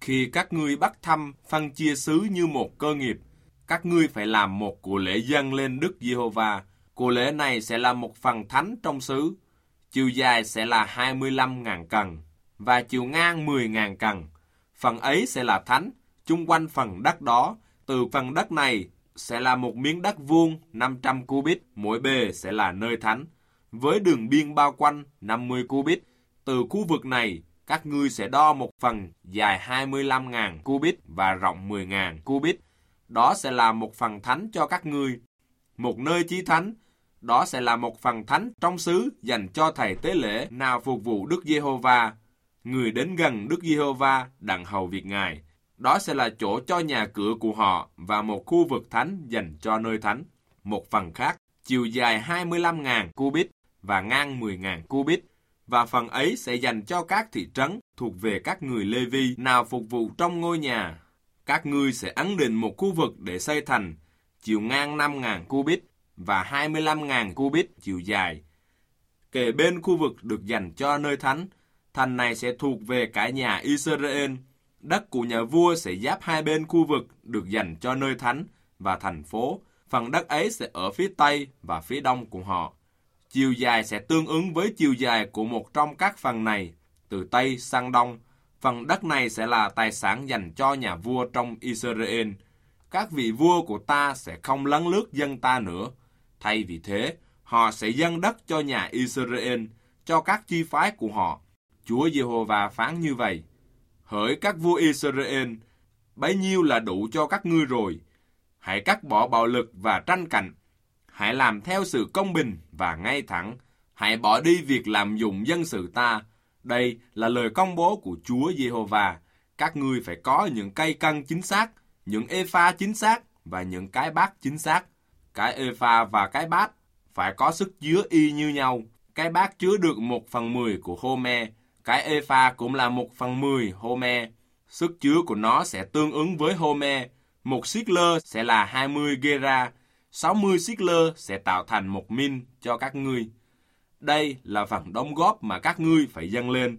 Khi các ngươi bắt thăm phân chia xứ như một cơ nghiệp, các ngươi phải làm một của lễ dâng lên Đức Giê-hô-va. Của lễ này sẽ là một phần thánh trong xứ. Chiều dài sẽ là 25.000 cân và chiều ngang 10.000 cân. Phần ấy sẽ là thánh, chung quanh phần đất đó. Từ phần đất này sẽ là một miếng đất vuông 500 cubit, mỗi bề sẽ là nơi thánh, với đường biên bao quanh 50 cubit. Từ khu vực này, các ngươi sẽ đo một phần dài 25.000 cubit và rộng 10.000 cubit. Đó sẽ là một phần thánh cho các ngươi. Một nơi chí thánh, đó sẽ là một phần thánh trong xứ dành cho thầy tế lễ nào phục vụ Đức Giê-hô-va. Người đến gần Đức Giê-hô-va đặng hầu việc Ngài. Đó sẽ là chỗ cho nhà cửa của họ và một khu vực thánh dành cho nơi thánh. Một phần khác, chiều dài 25.000 cubit và ngang 10.000 cubit. Và phần ấy sẽ dành cho các thị trấn thuộc về các người Lê-vi nào phục vụ trong ngôi nhà. Các ngươi sẽ ấn định một khu vực để xây thành, chiều ngang 5.000 cubit và 25.000 cubit chiều dài. Kề bên khu vực được dành cho nơi thánh, thành này sẽ thuộc về cả nhà Israel. Đất của nhà vua sẽ giáp hai bên khu vực được dành cho nơi thánh và thành phố. Phần đất ấy sẽ ở phía tây và phía đông của họ. Chiều dài sẽ tương ứng với chiều dài của một trong các phần này, từ tây sang đông. Phần đất này sẽ là tài sản dành cho nhà vua trong Israel. Các vị vua của ta sẽ không lấn lướt dân ta nữa. Thay vì thế, họ sẽ dâng đất cho nhà Israel, cho các chi phái của họ. Chúa Giê-hô-va phán như vậy: Hỡi các vua Israel, bấy nhiêu là đủ cho các ngươi rồi. Hãy cắt bỏ bạo lực và tranh cạnh. Hãy làm theo sự công bình và ngay thẳng. Hãy bỏ đi việc lạm dụng dân sự ta. Đây là lời công bố của Chúa Giê-hô-va. Các ngươi phải có những cây cân chính xác, những ê-pha chính xác và những cái bát chính xác. Cái ê-pha và cái bát phải có sức chứa y như nhau. Cái bát chứa được 1/10 của hô-me. Cái ê-pha cũng là 1/10 hô-me. Sức chứa của nó sẽ tương ứng với hô-me. 1 siết-lơ sẽ là 20 gera. 60 siết-lơ sẽ tạo thành 1 min cho các ngươi. Đây là phần đóng góp mà các ngươi phải dâng lên.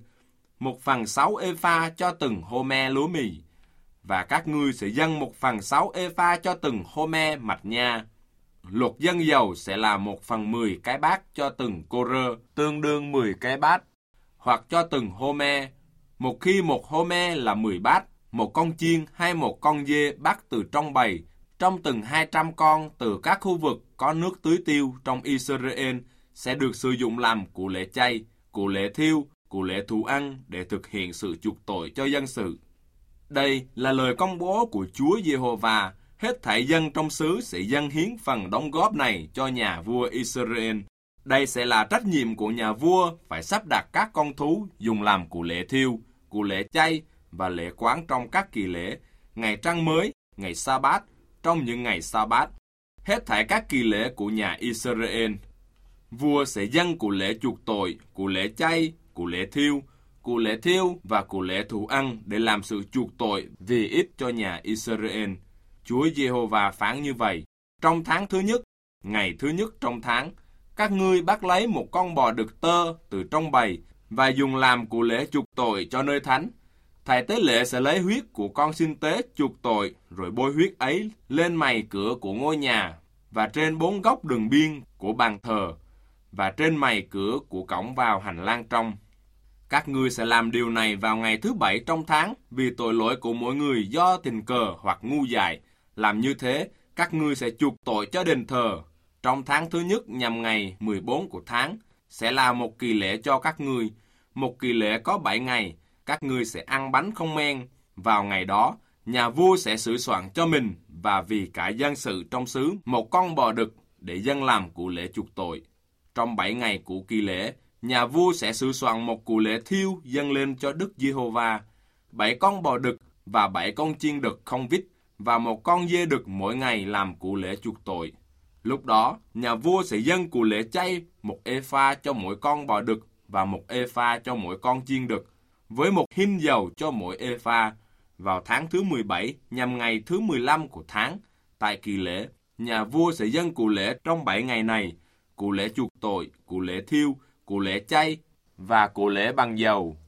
1/6 ê-pha cho từng hô-me lúa mì. Và các ngươi sẽ dâng 1/6 ê-pha cho từng hô-me mạch nha. Luật dâng dầu sẽ là 1/10 cái bát cho từng cô-rơ, tương đương 10 cái bát, hoặc cho từng hô-me. Một khi một hô-me là 10 bát, một con chiên hay một con dê bắt từ trong bầy, trong từng 200 con từ các khu vực có nước tưới tiêu trong Israel sẽ được sử dụng làm của lễ chay, của lễ thiêu, của lễ thụ ăn để thực hiện sự chuộc tội cho dân sự. Đây là lời công bố của Chúa Giê-hô-va. Hết thảy dân trong xứ sẽ dâng hiến phần đóng góp này cho nhà vua Israel. Đây sẽ là trách nhiệm của nhà vua phải sắp đặt các con thú dùng làm của lễ thiêu, của lễ chay và lễ quán trong các kỳ lễ, ngày trăng mới, ngày sa-bát, trong những ngày sa-bát. Hết thảy các kỳ lễ của nhà Israel. Vua sẽ dâng của lễ chuộc tội, của lễ chay, của lễ thiêu và của lễ thụ ăn để làm sự chuộc tội vì ít cho nhà Israel. Chúa Giê-hô-va phán như vậy: Trong tháng thứ nhất, ngày thứ nhất trong tháng, các ngươi bắt lấy một con bò đực tơ từ trong bầy và dùng làm của lễ chuộc tội cho nơi thánh. Thầy tế lễ sẽ lấy huyết của con sinh tế chuộc tội, rồi bôi huyết ấy lên mày cửa của ngôi nhà và trên 4 góc đường biên của bàn thờ và trên mày cửa của cổng vào hành lang trong. Các ngươi sẽ làm điều này vào ngày thứ 7 trong tháng, vì tội lỗi của mỗi người do tình cờ hoặc ngu dại. Làm như thế, các ngươi sẽ chuộc tội cho đền thờ. Trong tháng thứ nhất nhằm ngày 14 của tháng, sẽ là một kỳ lễ cho các ngươi. Một kỳ lễ có 7 ngày, các ngươi sẽ ăn bánh không men. Vào ngày đó, nhà vua sẽ sửa soạn cho mình và vì cả dân sự trong xứ một con bò đực để dâng làm của lễ chuộc tội. Trong 7 ngày của kỳ lễ, nhà vua sẽ sửa soạn một của lễ thiêu dâng lên cho Đức Giê-hô-va, 7 con bò đực và 7 con chiên đực không vít và một con dê đực mỗi ngày làm của lễ chuộc tội. Lúc đó, nhà vua sẽ dâng của lễ chay 1 ê-pha cho mỗi con bò đực và 1 ê-pha cho mỗi con chiên đực, với 1 hin dầu cho mỗi ê-pha. Vào tháng thứ 17, nhằm ngày thứ 15 của tháng, tại kỳ lễ, nhà vua sẽ dâng của lễ trong 7 ngày này, của lễ chuộc tội, của lễ thiêu, của lễ chay và của lễ bằng dầu.